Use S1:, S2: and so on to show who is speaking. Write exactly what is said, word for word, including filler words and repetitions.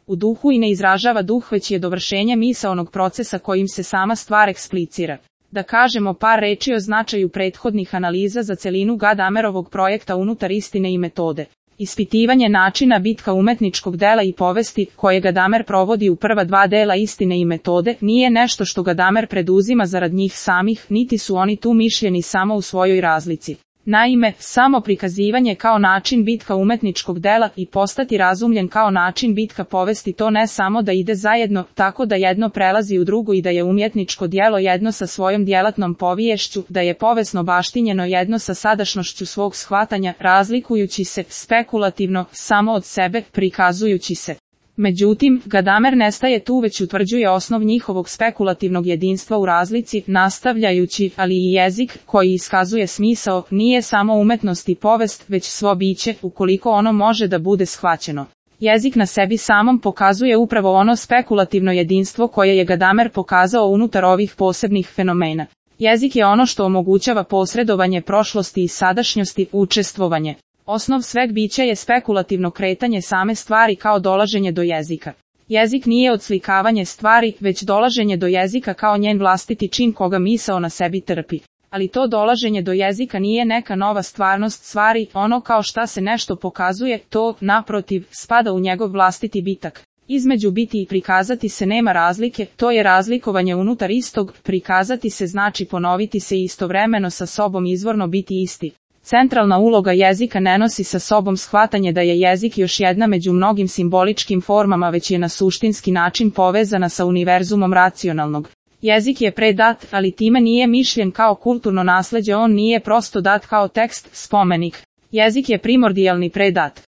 S1: u duhu i ne izražava duh, već je dovršenje misaonog procesa kojim se sama stvar eksplicira. Da kažemo par reči o značaju prethodnih analiza za celinu Gadamerovog projekta unutar istine i metode. Ispitivanje načina bitka umetničkog dela i povesti, koje Gadamer provodi u prva dva dela istine i metode, nije nešto što Gadamer preduzima zarad njih samih, niti su oni tu mišljeni samo u svojoj razlici. Naime, samo prikazivanje kao način bitka umetničkog dela i postati razumljen kao način bitka povesti, to ne samo da ide zajedno, tako da jedno prelazi u drugo i da je umjetničko djelo jedno sa svojom djelatnom poviješću, da je povesno baštinjeno jedno sa sadašnošću svog shvatanja, razlikujući se spekulativno samo od sebe, prikazujući se. Međutim, Gadamer ne staje tu, već utvrđuje osnov njihovog spekulativnog jedinstva u razlici, nastavljajući, ali i jezik, koji iskazuje smisao, nije samo umetnost i povest, već svo biće, ukoliko ono može da bude shvaćeno. Jezik na sebi samom pokazuje upravo ono spekulativno jedinstvo koje je Gadamer pokazao unutar ovih posebnih fenomena. Jezik je ono što omogućava posredovanje prošlosti i sadašnjosti, učestvovanje. Osnov sveg bića je spekulativno kretanje same stvari kao dolaženje do jezika. Jezik nije odslikavanje stvari, već dolaženje do jezika kao njen vlastiti čin koga misao na sebi trpi. Ali to dolaženje do jezika nije neka nova stvarnost stvari, ono kao šta se nešto pokazuje, to, naprotiv, spada u njegov vlastiti bitak. Između biti i prikazati se nema razlike, to je razlikovanje unutar istog, prikazati se znači ponoviti se i istovremeno sa sobom izvorno biti isti. Centralna uloga jezika ne nosi sa sobom shvatanje da je jezik još jedna među mnogim simboličkim formama, već je na suštinski način povezana sa univerzumom racionalnog. Jezik je predat, ali time nije mišljen kao kulturno nasleđe, on nije prosto dat kao tekst, spomenik. Jezik je primordijalni predat.